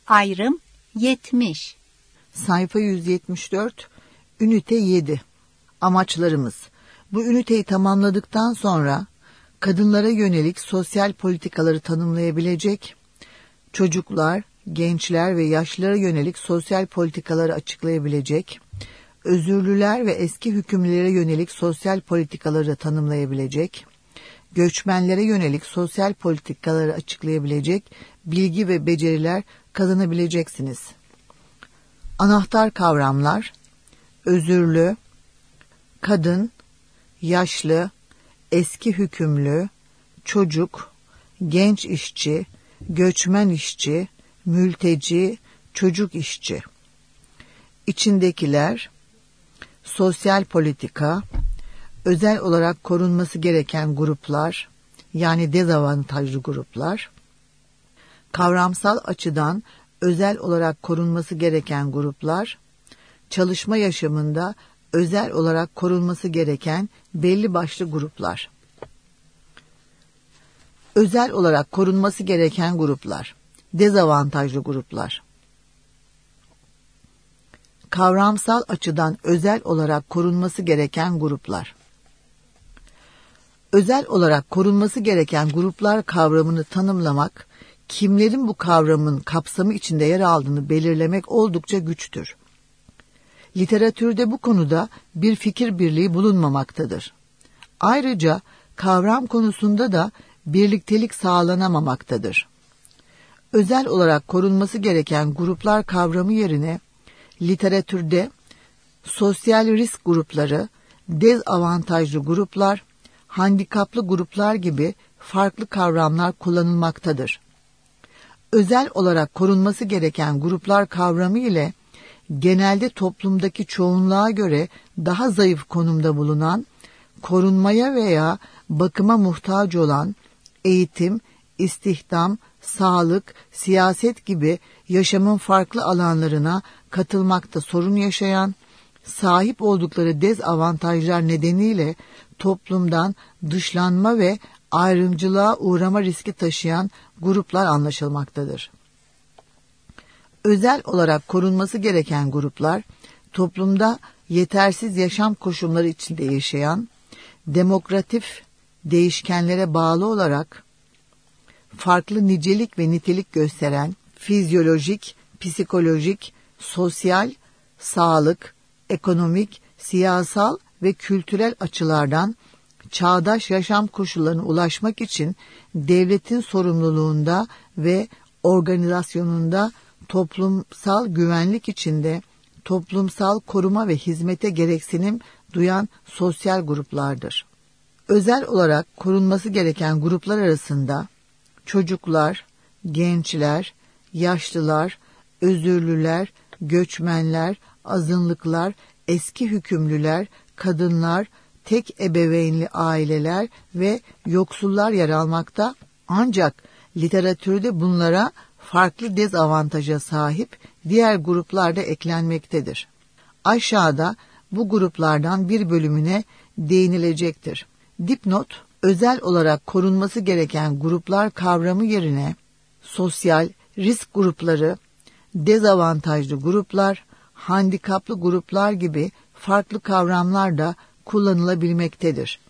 Ayrım 70. Sayfa 174, ünite 7. Amaçlarımız. Bu üniteyi tamamladıktan sonra kadınlara yönelik sosyal politikaları tanımlayabilecek, çocuklar, gençler ve yaşlılara yönelik sosyal politikaları açıklayabilecek, özürlüler ve eski hükümlülere yönelik sosyal politikaları tanımlayabilecek, göçmenlere yönelik sosyal politikaları açıklayabilecek bilgi ve beceriler kazanabileceksiniz. Anahtar kavramlar: özürlü, kadın, yaşlı, eski hükümlü, çocuk, genç işçi, göçmen işçi, mülteci, çocuk işçi. İçindekiler: sosyal politika, özel olarak korunması gereken gruplar, yani dezavantajlı gruplar, kavramsal açıdan özel olarak korunması gereken gruplar, çalışma yaşamında özel olarak korunması gereken belli başlı gruplar. Özel olarak korunması gereken gruplar, dezavantajlı gruplar. Kavramsal açıdan özel olarak korunması gereken gruplar. Özel olarak korunması gereken gruplar kavramını tanımlamak, kimlerin bu kavramın kapsamı içinde yer aldığını belirlemek oldukça güçtür. Literatürde bu konuda bir fikir birliği bulunmamaktadır. Ayrıca kavram konusunda da birliktelik sağlanamamaktadır. Özel olarak korunması gereken gruplar kavramı yerine literatürde sosyal risk grupları, dezavantajlı gruplar, handikaplı gruplar gibi farklı kavramlar kullanılmaktadır. Özel olarak korunması gereken gruplar kavramı ile genelde toplumdaki çoğunluğa göre daha zayıf konumda bulunan, korunmaya veya bakıma muhtaç olan, eğitim, istihdam, sağlık, siyaset gibi yaşamın farklı alanlarına katılmakta sorun yaşayan, sahip oldukları dezavantajlar nedeniyle toplumdan dışlanma ve ayrımcılığa uğrama riski taşıyan gruplar anlaşılmaktadır. Özel olarak korunması gereken gruplar, toplumda yetersiz yaşam koşulları içinde yaşayan, demokratif değişkenlere bağlı olarak farklı nicelik ve nitelik gösteren fizyolojik, psikolojik, sosyal, sağlık, ekonomik, siyasal ve kültürel açılardan çağdaş yaşam koşullarına ulaşmak için devletin sorumluluğunda ve organizasyonunda toplumsal güvenlik içinde toplumsal koruma ve hizmete gereksinim duyan sosyal gruplardır. Özel olarak korunması gereken gruplar arasında çocuklar, gençler, yaşlılar, özürlüler, göçmenler, azınlıklar, eski hükümlüler, kadınlar, tek ebeveynli aileler ve yoksullar yer almakta, ancak literatürde bunlara farklı dezavantaja sahip diğer gruplar da eklenmektedir. Aşağıda bu gruplardan bir bölümüne değinilecektir. Dipnot: özel olarak korunması gereken gruplar kavramı yerine sosyal risk grupları, dezavantajlı gruplar, handikaplı gruplar gibi farklı kavramlar da kullanılabilmektedir.